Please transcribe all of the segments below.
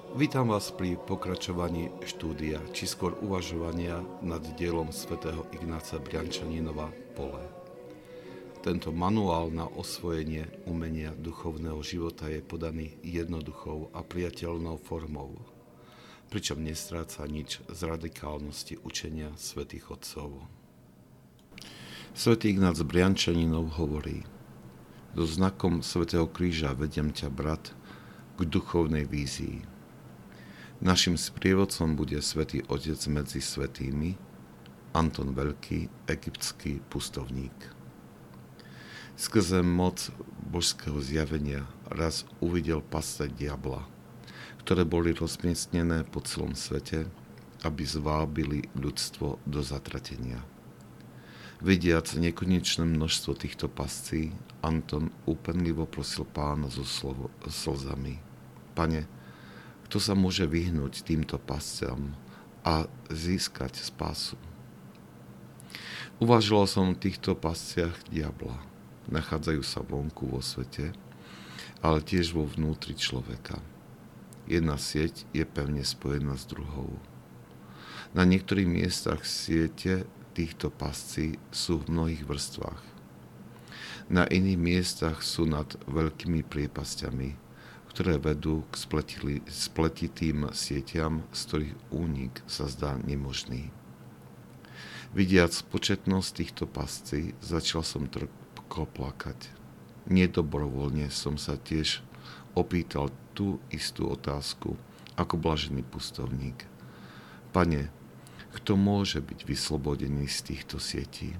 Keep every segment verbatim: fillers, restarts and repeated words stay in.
Vítam vás pri pokračovaní štúdia, či skôr uvažovania nad dielom svätého Ignáca Briančaninova Pole. Tento manuál na osvojenie umenia duchovného života je podaný jednoduchou a priateľnou formou, pričom nestráca nič z radikálnosti učenia svätých otcov. Svätý Ignác Briančaninov hovorí: so znakom svätého kríža vediem ťa, brat, k duchovnej vízii. Našim sprievodcom bude svätý Otec medzi svätými, Anton Veľký, egyptský pustovník. Skrze moc božského zjavenia raz uvidel pasce diabla, ktoré boli rozmiestnené po celom svete, aby zvábili ľudstvo do zatratenia. Vidiac nekonečné množstvo týchto pascí, Anton úpenlivo prosil Pána so slovo, slzami: Pane, kto sa môže vyhnúť týmto pasciam a získať spásu? Uvažoval som o týchto pasciach diabla. Nachádzajú sa vonku vo svete, ale tiež vo vnútri človeka. Jedna sieť je pevne spojená s druhou. Na niektorých miestach siete týchto pascí sú v mnohých vrstvách. Na iných miestach sú nad veľkými priepasťami, ktoré vedú k spletitým sieťam, z ktorých únik sa zdá nemožný. Vidiac početnosť týchto pascí, začal som trpko plakať. Nedobrovoľne som sa tiež opýtal tú istú otázku ako blažený pustovník: Pane, kto môže byť vyslobodený z týchto sietí?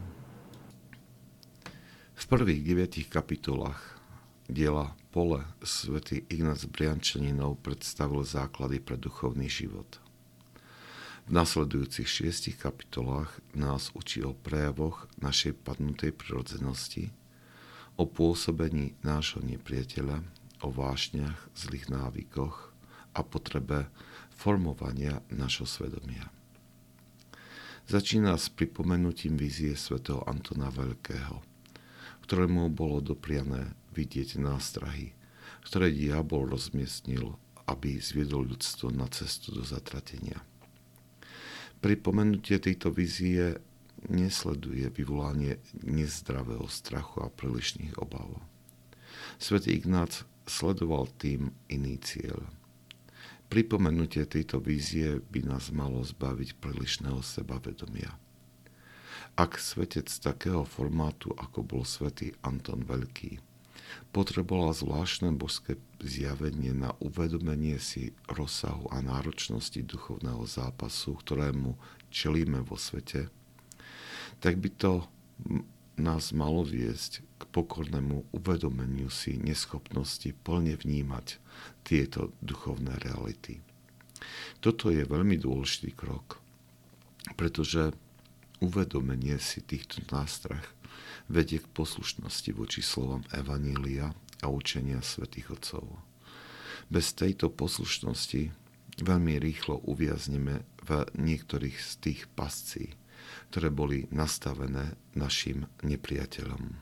V prvých deviatich kapitolách diela Pole svätý Ignác Briančaninov predstavil základy pre duchovný život. V nasledujúcich šiestich kapitolách nás učí o prejavoch našej padnutej prirodzenosti, o pôsobení nášho nepriateľa, o vášniach, zlých návykoch a potrebe formovania našho svedomia. Začína s pripomenutím vízie svätého Antona Veľkého, ktorému bolo dopriané vidieť nástrahy, ktoré diabol rozmiestnil, aby zviedol ľudstvo na cestu do zatratenia. Pripomenutie tejto vízie nesleduje vyvolanie nezdravého strachu a prílišných obav. Svätý Ignác sledoval tým iný cieľ. Pripomenutie tejto vízie by nás malo zbaviť prílišného sebavedomia. Ak svetec takého formátu, ako bol svätý Anton Veľký, potreboval zvláštne božské zjavenie na uvedomenie si rozsahu a náročnosti duchovného zápasu, ktorému čelíme vo svete, tak by to nás malo viesť k pokornému uvedomeniu si neschopnosti plne vnímať tieto duchovné reality. Toto je veľmi dôležitý krok, pretože uvedomenie si týchto nástrah vedie k poslušnosti voči slovám Evanília a učenia svätých otcov. Bez tejto poslušnosti veľmi rýchlo uviazneme v niektorých z tých pascí, ktoré boli nastavené našim nepriateľom.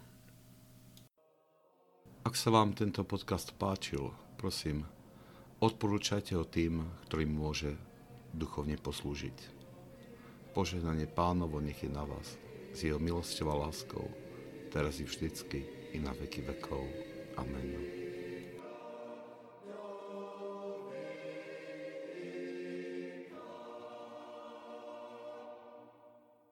Ak sa vám tento podcast páčil, prosím, odporúčajte ho tým, ktorým môže duchovne poslúžiť. Požehnanie Pánovo nech je na vás, s jeho milosťou a láskou, teraz i vždycky, i na veky vekov. Amen.